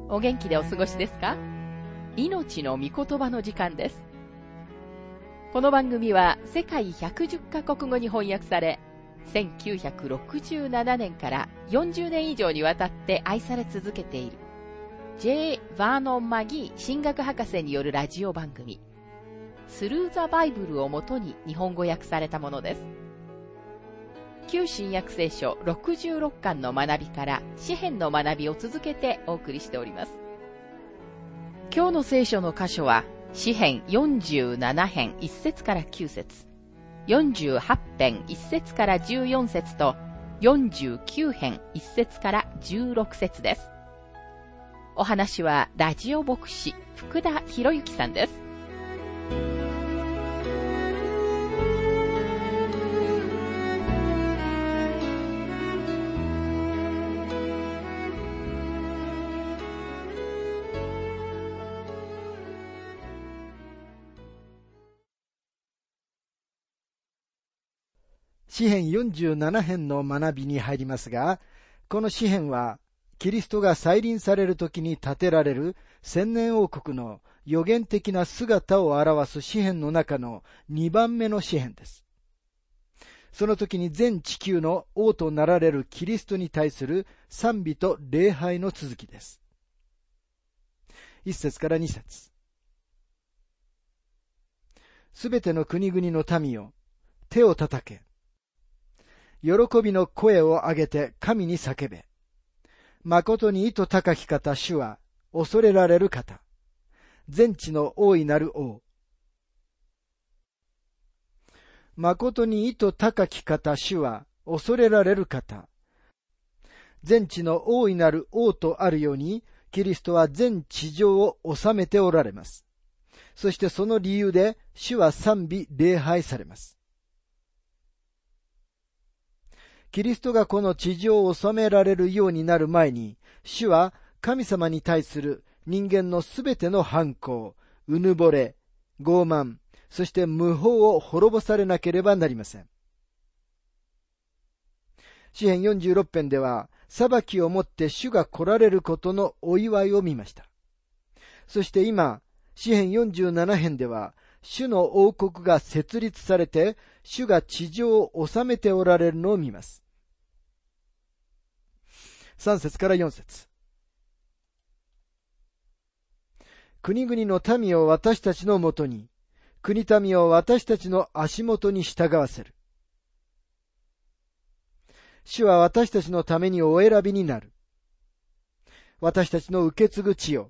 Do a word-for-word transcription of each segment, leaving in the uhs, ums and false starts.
お元気でお過ごしですか？命の御言葉の時間です。この番組は世界ひゃくじゅっカ国語に翻訳され、せんきゅうひゃくろくじゅうななねんからよんじゅうねん以上にわたって愛され続けている J. バーノン・マギー神学博士によるラジオ番組スルー・ザ・バイブルをもとに日本語訳されたものです。旧新約聖書ろくじゅうろっかんの学びから詩編の学びを続けてお送りしております。今日の聖書の箇所は詩編よんじゅうなな編いっ節からきゅう節、よんじゅうはち編いっ節からじゅうよん節とよんじゅうきゅう編いっ節からじゅうろく節です。お話はラジオ牧師福田博之さんです。 詩編よんじゅうなな編の学びに入りますが、この詩編はキリストが再臨される時に建てられる千年王国の予言的な姿を表す詩編の中のにばんめの詩編です。その時に全地球の王となられるキリストに対する賛美と礼拝の続きです。いっ節からに節。すべての国々の民よ、手を叩け。喜びの声を上げて神に叫べ。誠に意図高き方、主は恐れられる方。全地の大いなる王。誠に意図高き方、主は恐れられる方。全地の大いなる王とあるように、キリストは全地上を治めておられます。そしてその理由で、主は賛美礼拝されます。キリストがこの地上を治められるようになる前に、主は神様に対する人間のすべての反抗、うぬぼれ、傲慢、そして無法を滅ぼされなければなりません。詩編よんじゅうろく編では、裁きをもって主が来られることのお祝いを見ました。そして今、詩編よんじゅうなな編では、主の王国が設立されて、主が地上を治めておられるのを見ます。さん節からよん節。国々の民を私たちのもとに、国民を私たちの足元に従わせる。主は私たちのためにお選びになる。私たちの受け継ぐ地よ。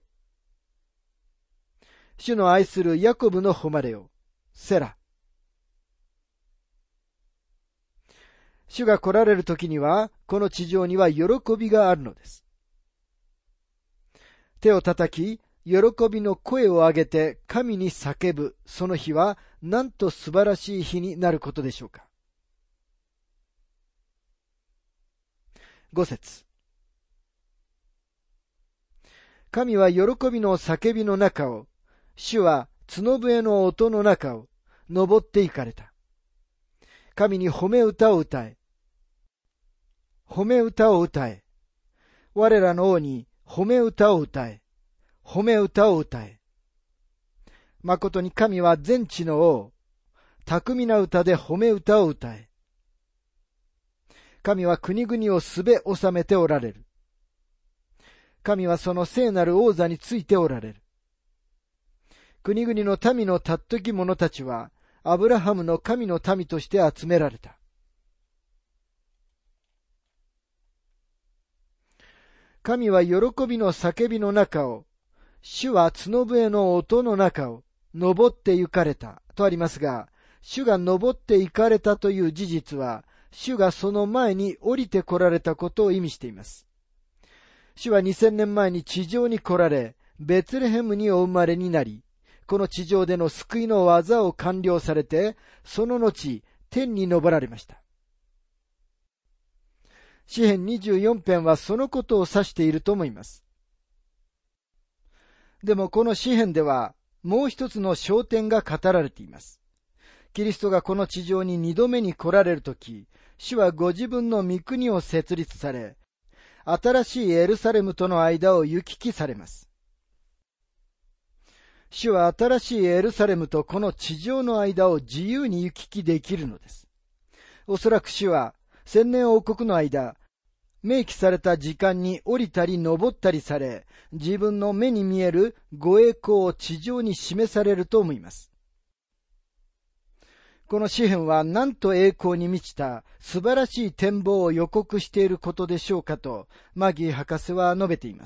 主の愛するヤコブの誉れよ。セラ。主が来られるときには、この地上には喜びがあるのです。手を叩き、喜びの声を上げて神に叫ぶ、その日は、なんと素晴らしい日になることでしょうか。ご節。神は喜びの叫びの中を、主は角笛の音の中を登って行かれた。神に褒め歌を歌え。褒め歌を歌え。我らの王に褒め歌を歌え。褒め歌を歌え。誠に神は全地の王。巧みな歌で褒め歌を歌え。神は国々をすべ治めておられる。神はその聖なる王座についておられる。国々の民の尊き者たちは、アブラハムの神の民として集められた。神は喜びの叫びの中を、主は角笛の音の中を、登って行かれた、とありますが、主が登って行かれたという事実は、主がその前に降りて来られたことを意味しています。主はにせんねんまえに地上に来られ、ベツレヘムにお生まれになり、この地上での救いの技を完了されて、その後、天に昇られました。詩編にじゅうよん編はそのことを指していると思います。でもこの詩編では、もう一つの焦点が語られています。キリストがこの地上に二度目に来られるとき、主はご自分の御国を設立され、 新しいエルサレムとの間を行き来されます。主は新しいエルサレムとこの地上の間を自由に行き来できるのです。おそらく主は千年王国の間、明記された時間に降りたり登ったりされ、自分の目に見えるご栄光を地上に示されると思います。この詩篇はなんと栄光に満ちた素晴らしい展望を予告していることでしょうかと、マギー博士は述べています。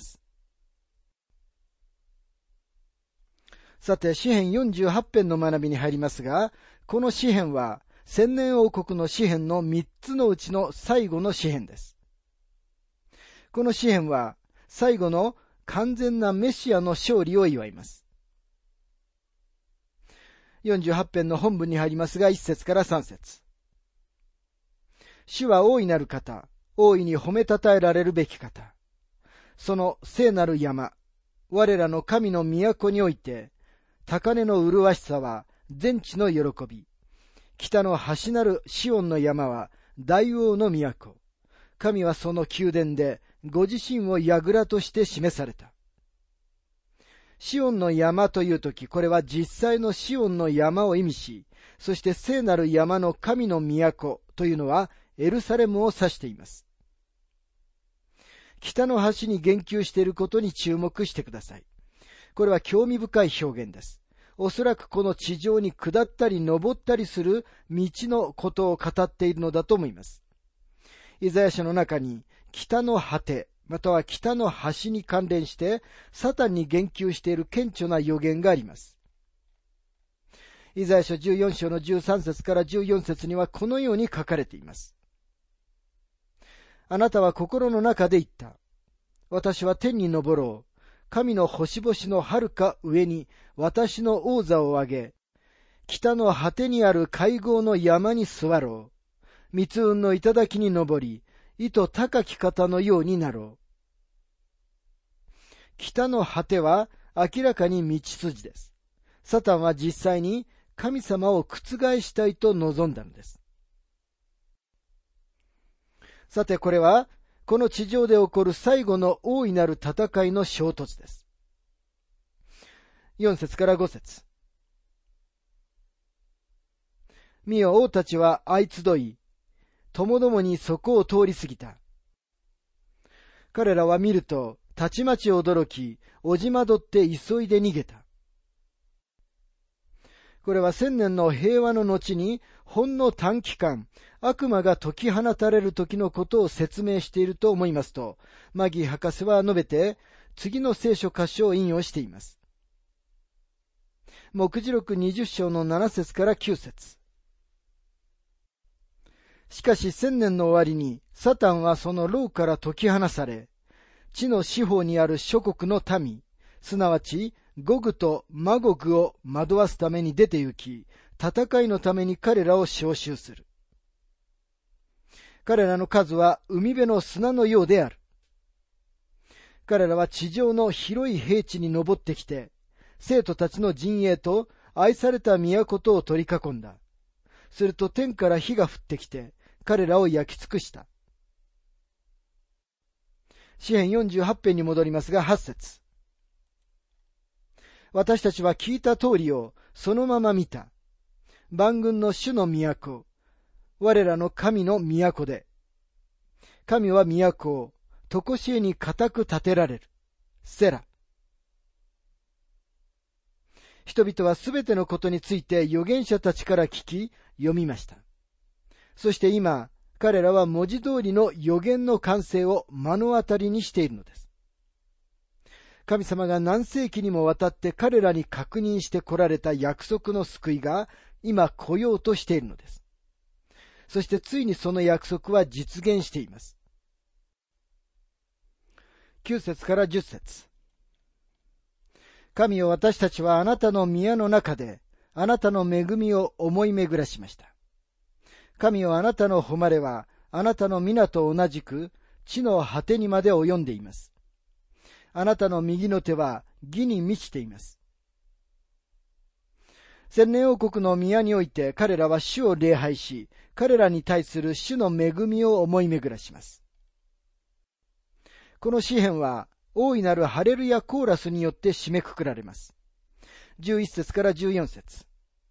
さて、詩篇よんじゅうはち編の学びに入りますが、この詩篇は千年王国の詩篇のみっつのうちの最後の詩篇です。この詩篇は最後の完全なメシアの勝利を祝います。よんじゅうはち編の本文に入りますが、いっ節からさん節。主は大いなる方、大いに褒めたたえられるべき方。その聖なる山、我らの神の都において、高根の麗しさは全地の喜び。北の端なるシオンの山は大王の都。神はその宮殿でご自身を櫓として示された。シオンの山というとき、これは実際のシオンの山を意味し、そして聖なる山の神の都というのはエルサレムを指しています。北の端に言及していることに注目してください。これは興味深い表現です。おそらくこの地上に下ったり登ったりする道のことを語っているのだと思います。イザヤ書の中に北の果て、または北の端に関連してサタンに言及している顕著な予言があります。イザヤ書じゅうよん章のじゅうさん節からじゅうよん節にはこのように書かれています。あなたは心の中で言った。私は天に昇ろう。神の星々の遥か上に私の王座を上げ、北の果てにある会合の山に座ろう。密雲の頂に登り、糸高き方のようになろう。北の果ては明らかに道筋です。サタンは実際に神様を覆したいと望んだのです。さてこれはこの地上で起こる最後の大いなる戦いの衝突です。よん節からご節。見よ、王たちは相集い、ともどもにそこを通り過ぎた。彼らは見ると、たちまち驚き、おじまどって急いで逃げた。これは千年の平和の後に、ほんの短期間、悪魔が解き放たれる時のことを説明していると思いますと、マギー博士は述べて、次の聖書箇所を引用しています。黙示録にじゅう章のなな節からきゅう節。しかし千年の終わりに、サタンはその牢から解き放され、地の四方にある諸国の民、すなわちゴグとマゴグを惑わすために出て行き、戦いのために彼らを召集する。彼らの数は海辺の砂のようである。彼らは地上の広い平地に登ってきて、生徒たちの陣営と愛された都とを取り囲んだ。すると天から火が降ってきて、彼らを焼き尽くした。詩編よんじゅうはち編に戻りますが、はち節。私たちは聞いた通りをそのまま見た。万軍の主の都、我らの神の都で。神は都を、とこしえに固く建てられる。セラ。人々はすべてのことについて預言者たちから聞き、読みました。そして今、彼らは文字通りの預言の完成を目の当たりにしているのです。神様が何世紀にもわたって彼らに確認して来られた約束の救いが今来ようとしているのです。そしてついにその約束は実現しています。きゅう節からじゅっ節。神よ、私たちはあなたの宮の中であなたの恵みを思い巡らしました。神よ、あなたの誉れはあなたの皆と同じく地の果てにまで及んでいます。あなたの右の手は義に満ちています。千年王国の宮において彼らは主を礼拝し、彼らに対する主の恵みを思い巡らします。 この詩篇は大いなるハレルヤコーラスによって締めくくられます。じゅういっ節からじゅうよん節。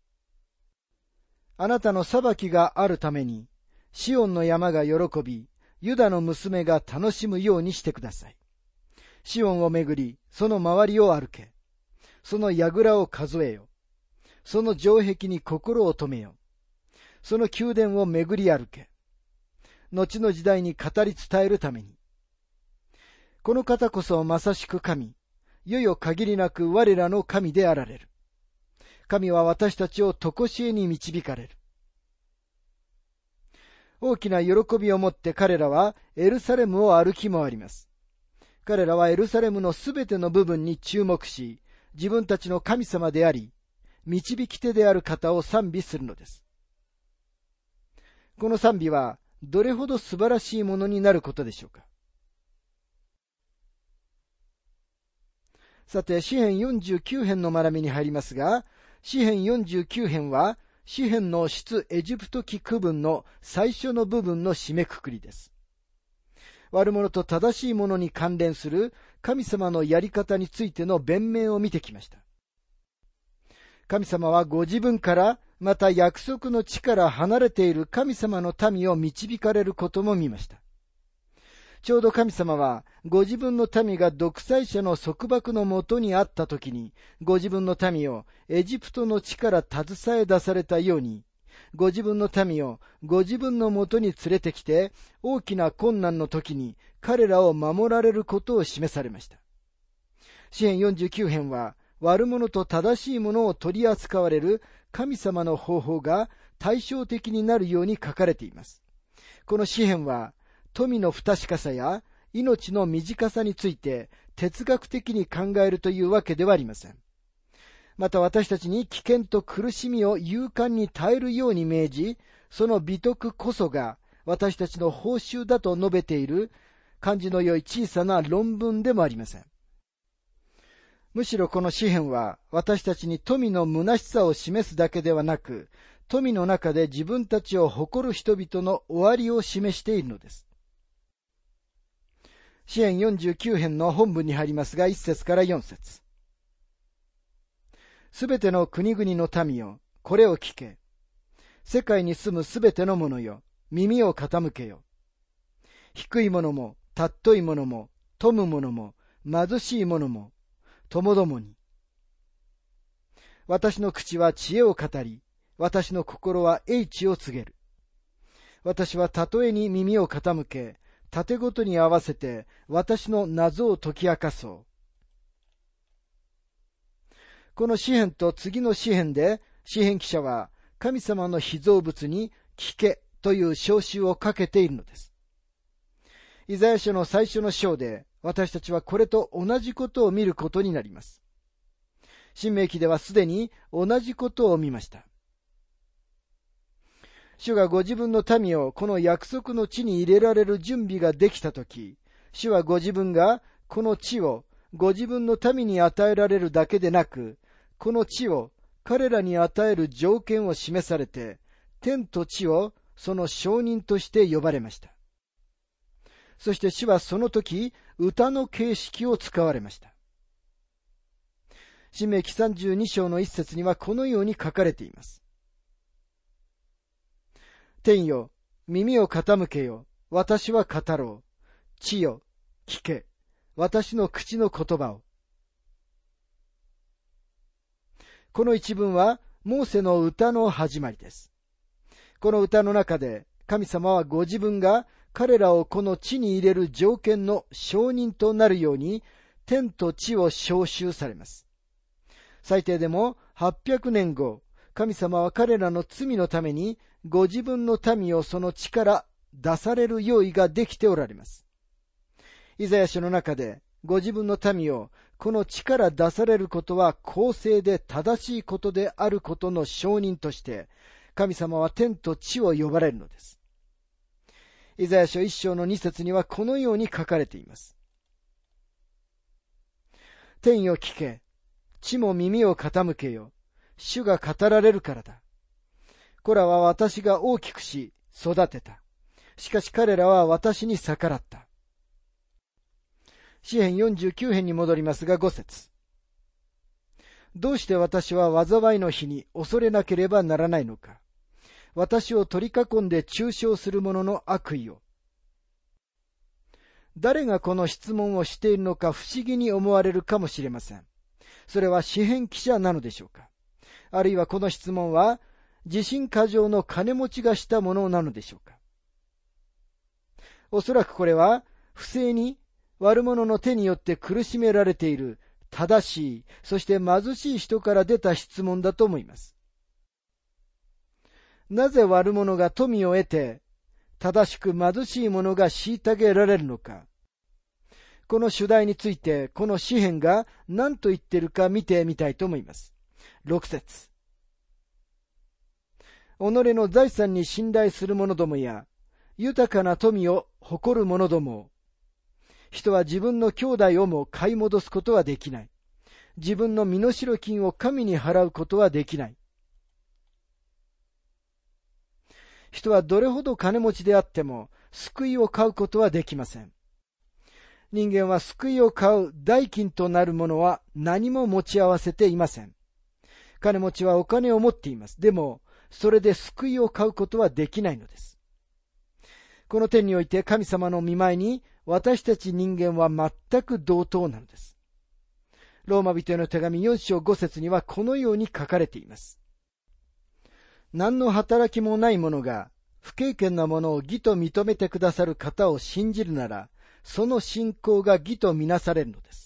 あなたの裁きがあるために、シオンの山が喜び、ユダの娘が楽しむようにしてください。シオンをめぐり、その周りを歩け。その櫓を数えよ。その城壁に心を止めよ。その宮殿をめぐり歩け。後の時代に語り伝えるために。この方こそまさしく神、いよいよ限りなく我らの神であられる。神は私たちを常しえに導かれる。大きな喜びを持って彼らはエルサレムを歩き回ります。彼らはエルサレムのすべての部分に注目し、自分たちの神様であり、導き手である方を賛美するのです。この賛美はどれほど素晴らしいものになることでしょうか。さて、詩編よんじゅうきゅう編の学びに入りますが、詩編よんじゅうきゅう編は、詩編の出エジプト記区分の最初の部分の締めくくりです。悪者と正しいものに関連する神様のやり方についての弁明を見てきました。神様はご自分から、また約束の地から離れている神様の民を導かれることも見ました。ちょうど神様は、ご自分の民が独裁者の束縛のもとにあったときに、ご自分の民をエジプトの地から携え出されたように、ご自分の民をご自分のもとに連れてきて、大きな困難の時に彼らを守られることを示されました。詩編よんじゅうきゅう編は、悪者と正しいものを取り扱われる神様の方法が対照的になるように書かれています。この詩編は、富の不確かさや命の短さについて哲学的に考えるというわけではありません。また私たちに危険と苦しみを勇敢に耐えるように命じ、その美徳こそが私たちの報酬だと述べている感じの良い小さな論文でもありません。むしろこの詩編は私たちに富の虚しさを示すだけではなく、富の中で自分たちを誇る人々の終わりを示しているのです。詩編よんじゅうきゅう編の本文に入りますが、いち節からよん節。すべての国々の民よ、これを聞け。世界に住むすべての者よ、耳を傾けよ。低い者も、尊い者も、富む者も、貧しい者も、ともどもに。私の口は知恵を語り、私の心は英知を告げる。私はたとえに耳を傾け、盾ごとに合わせて私の謎を解き明かそう。この詩編と次の詩編で詩編記者は神様の被造物に聞けという召集をかけているのです。イザヤ書の最初の章で私たちはこれと同じことを見ることになります。申命記ではすでに同じことを見ました。主がご自分の民をこの約束の地に入れられる準備ができたとき、主はご自分がこの地をご自分の民に与えられるだけでなく、この地を彼らに与える条件を示されて、天と地をその証人として呼ばれました。そして主はその時、歌の形式を使われました。申命記さんじゅうに章の一節にはこのように書かれています。天よ、耳を傾けよ、私は語ろう。地よ、聞け、私の口の言葉を。この一文は、モーセの歌の始まりです。この歌の中で、神様はご自分が彼らをこの地に入れる条件の証人となるように、天と地を召集されます。最低でもはっぴゃくねんご、神様は彼らの罪のために、ご自分の民をその地から出される用意ができておられます。イザヤ書の中でご自分の民をこの地から出されることは公正で正しいことであることの証人として神様は天と地を呼ばれるのです。イザヤ書一章の二節にはこのように書かれています。天よ聞け、地も耳を傾けよ、主が語られるからだ。これは私が大きくし、育てた。しかし彼らは私に逆らった。 詩編よんじゅうきゅう編に戻りますがご節。どうして私は災いの日に恐れなければならないのか。私を取り囲んで中傷する者の悪意を。誰がこの質問をしているのか不思議に思われるかもしれません。それは詩編記者なのでしょうか。あるいはこの質問は自信過剰の金持ちがしたものなのでしょうか。おそらくこれは不正に悪者の手によって苦しめられている正しい、そして貧しい人から出た質問だと思います。なぜ悪者が富を得て、正しく貧しい者が虐げられるのか。この主題について、この詩編が何と言っているか見てみたいと思います。ろく節。己の財産に信頼する者どもや、豊かな富を誇る者ども、人は自分の兄弟をも買い戻すことはできない。自分の身代金を神に払うことはできない。人はどれほど金持ちであっても救いを買うことはできません。人間は救いを買う代金となるものは何も持ち合わせていません。金持ちはお金を持っています。でも、それで救いを買うことはできないのです。この点において神様の御前に私たち人間は全く同等なのです。ローマ人への手紙よん章ご節にはこのように書かれています。何の働きもない者が不経験なものを義と認めてくださる方を信じるなら、その信仰が義とみなされるのです。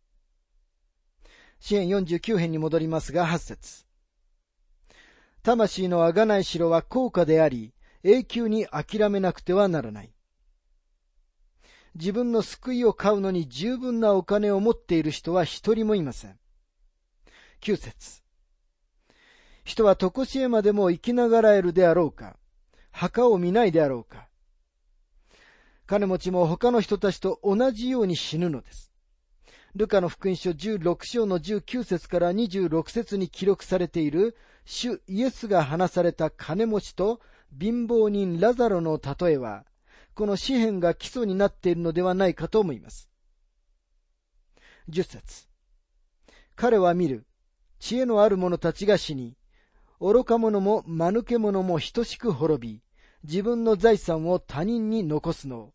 詩編よんじゅうきゅう編に戻りますがはち節。魂のあがないしろは高価であり、永久に諦めなくてはならない。自分の救いを買うのに十分なお金を持っている人は一人もいません。きゅう節。人は常しえまでも生きながらえるであろうか。墓を見ないであろうか。金持ちも他の人たちと同じように死ぬのです。ルカの福音書じゅうろく章のじゅうきゅう節からにじゅうろく節に記録されている主イエスが話された金持ちと貧乏人ラザロの例えは、この詩編が基礎になっているのではないかと思います。じゅっ節。彼は見る。知恵のある者たちが死に、愚か者も間抜け者も等しく滅び、自分の財産を他人に残すのを。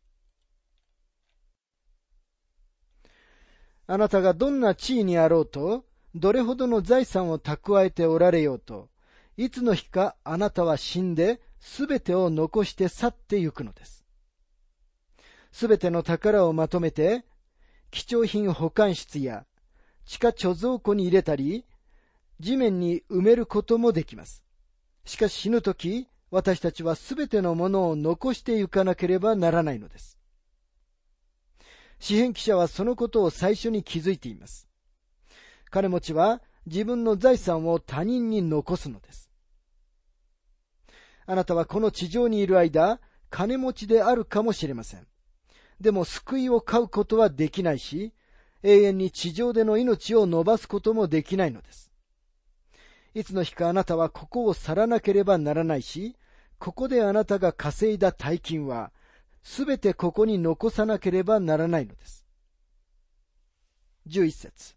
あなたがどんな地位にあろうと、どれほどの財産を蓄えておられようと、いつの日かあなたは死んで、すべてを残して去ってゆくのです。すべての宝をまとめて、貴重品保管室や地下貯蔵庫に入れたり、地面に埋めることもできます。しかし死ぬとき、私たちはすべてのものを残してゆかなければならないのです。詩編記者はそのことを最初に気づいています。金持ちは自分の財産を他人に残すのです。あなたはこの地上にいる間、金持ちであるかもしれません。でも救いを買うことはできないし、永遠に地上での命を伸ばすこともできないのです。いつの日かあなたはここを去らなければならないし、ここであなたが稼いだ大金は、すべてここに残さなければならないのです。じゅういち節。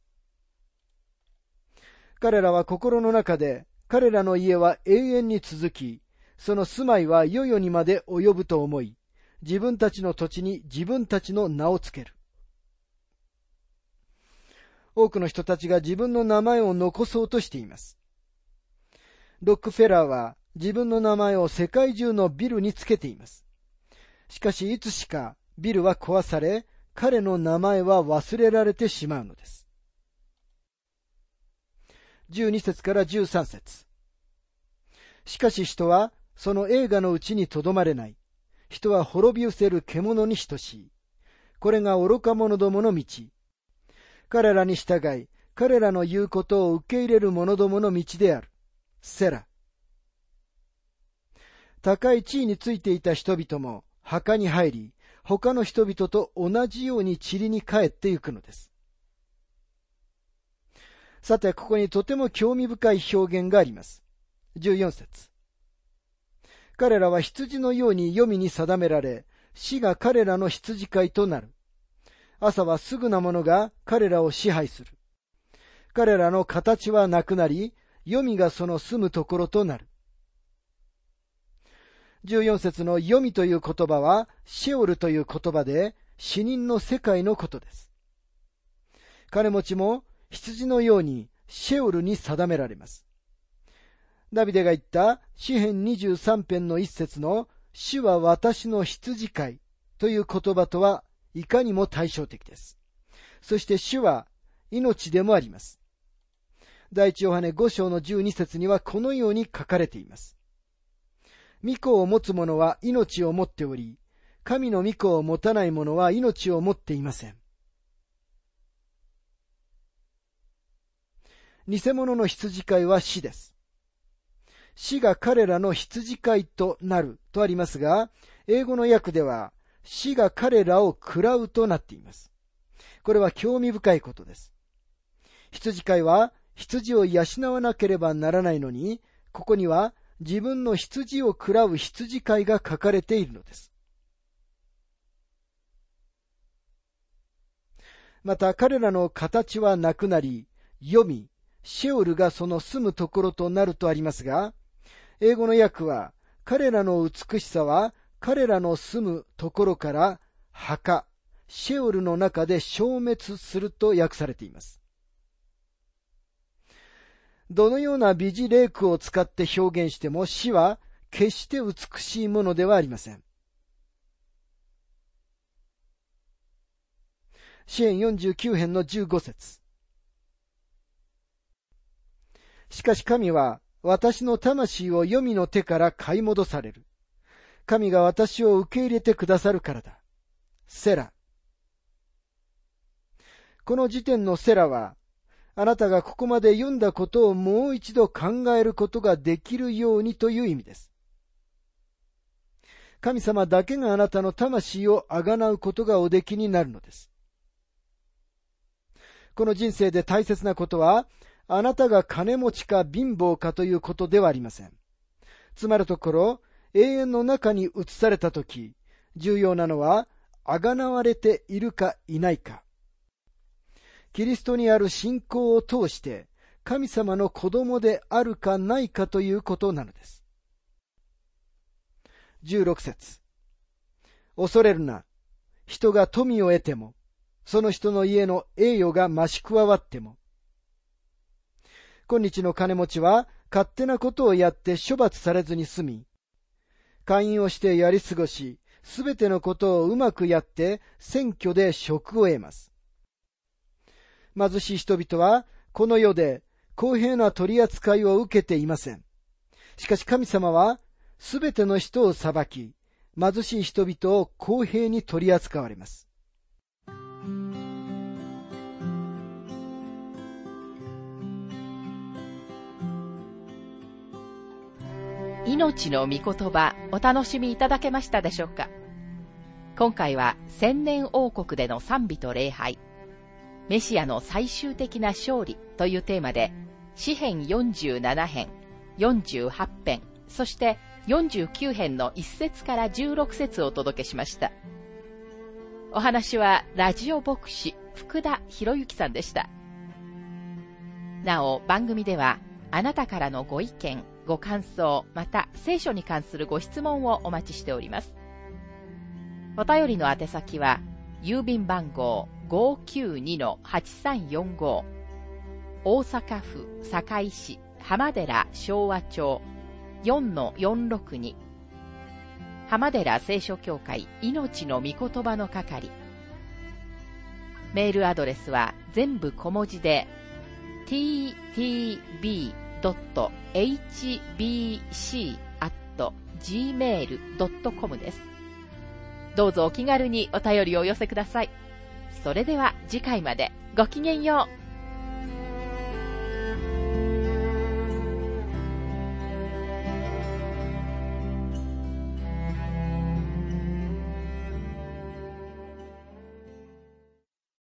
彼らは心の中で、彼らの家は永遠に続き、その住まいは世々にまで及ぶと思い、自分たちの土地に自分たちの名をつける。多くの人たちが自分の名前を残そうとしています。ロックフェラーは自分の名前を世界中のビルにつけています。しかしいつしかビルは壊され、彼の名前は忘れられてしまうのです。じゅうに節からじゅうさん節。しかし人はその栄華のうちにとどまれない。人は滅び失せる獣に等しい。これが愚か者どもの道。彼らに従い、彼らの言うことを受け入れる者どもの道である。セラ。高い地位についていた人々も墓に入り、他の人々と同じように塵に帰ってゆくのです。さて、ここにとても興味深い表現があります。じゅうよん節。彼らは羊のように黄泉に定められ、死が彼らの羊飼いとなる。 朝はすぐなものが彼らを支配する。彼らの形はなくなり、黄泉がその住むところとなる。じゅうよん節の黄泉という言葉は、シェオルという言葉で、死人の世界のことです。金持ちも羊のようにシェオルに定められます。ダビデが言った詩編にじゅうさん編の一節の主は私の羊飼いという言葉とはいかにも対照的です。そして主は命でもあります。第一ヨハネご章のじゅうに節にはこのように書かれています。御子を持つ者は命を持っており、神の御子を持たない者は命を持っていません。偽物の羊飼いは死です。死が彼らの羊飼いとなるとありますが、英語の訳では死が彼らを喰らうとなっています。これは興味深いことです。羊飼いは羊を養わなければならないのに、ここには自分の羊を喰らう羊飼いが書かれているのです。また彼らの形はなくなり、黄泉、シェオルがその住むところとなるとありますが、英語の訳は、彼らの美しさは彼らの住むところから墓、シェオルの中で消滅すると訳されています。どのような美辞麗句を使って表現しても死は決して美しいものではありません。詩編よんじゅうきゅう編のじゅうご節。しかし神は私の魂を黄泉の手から買い戻される。神が私を受け入れてくださるからだ。セラ。この時点のセラは、あなたがここまで読んだことをもう一度考えることができるようにという意味です。神様だけがあなたの魂をあがなうことがおできになるのです。この人生で大切なことは、あなたが金持ちか貧乏かということではありません。つまるところ、永遠の中に移されたとき、重要なのは、あがなわれているかいないか。キリストにある信仰を通して、神様の子供であるかないかということなのです。じゅうろく節。恐れるな。人が富を得ても、その人の家の栄誉が増し加わっても。今日の金持ちは、勝手なことをやって処罰されずに済み、会員をしてやり過ごし、すべてのことをうまくやって、選挙で職を得ます。貧しい人々は、この世で公平な取り扱いを受けていません。しかし神様は、すべての人を裁き、貧しい人々を公平に取り扱われます。 命の御言葉、お楽しみいただけましたでしょうか。今回は千年王国での賛美と礼拝、メシアの最終的な勝利というテーマで、詩編よんじゅうなな編、よんじゅうはち編、そしてよんじゅうきゅう編のいち節からじゅうろく節をお届けしました。お話はラジオ牧師福田博之さんでした。なお番組ではあなたからのご意見、ご感想、また聖書に関するご質問をお待ちしております。お便りの宛先は郵便番号 ごーきゅうにのはちさんよんご 大阪府堺市浜寺昭和町 よんのよんろくに 浜寺聖書協会命の御言葉の係。メールアドレスは全部小文字で ティーティービードットエイチビーシー アット ジーメール ドットコム です。どうぞお気軽にお便りをお寄せください。それでは次回までごきげんよう。